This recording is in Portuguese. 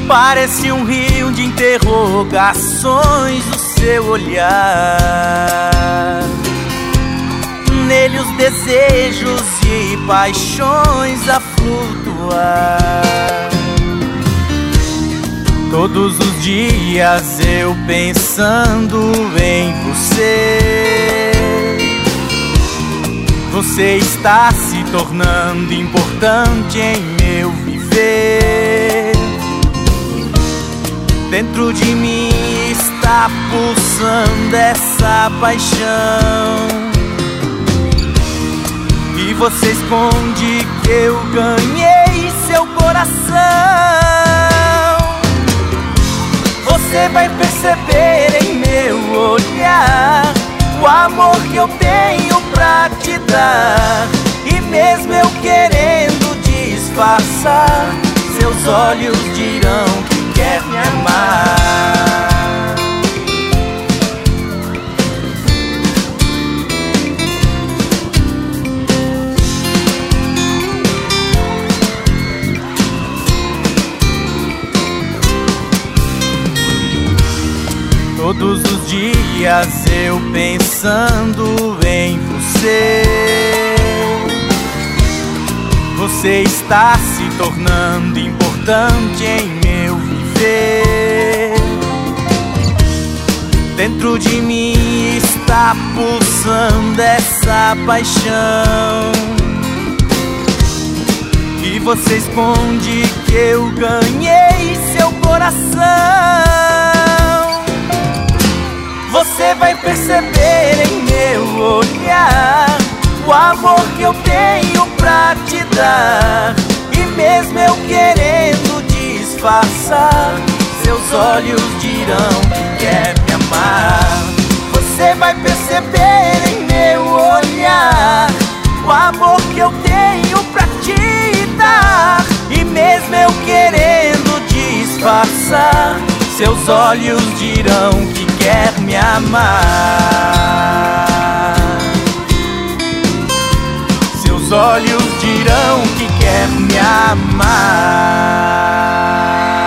Parece um rio de interrogações o seu olhar. Nele os desejos e paixões a flutuar. Todos os dias eu pensando em você. Você está se tornando importante em meu viver. Dentro de mim está pulsando essa paixão. E você esconde que eu ganhei seu coração. Você vai perceber em meu olhar o amor que eu tenho pra te dar. E mesmo eu querendo disfarçar, seus olhos dirão que quer me amar. Todos os dias eu pensando em você. Você está se tornando importante em meu viver. Dentro de mim está pulsando essa paixão. E você esconde que eu ganhei seu coração. Você vai perceber em meu olhar o amor que eu tenho pra te dar. E mesmo eu querendo disfarçar, seus olhos dirão que quer me amar. Você vai perceber em meu olhar o amor que eu tenho pra te dar. E mesmo eu querendo disfarçar, seus olhos dirão que quer me amar. Seus olhos dirão que quer me amar.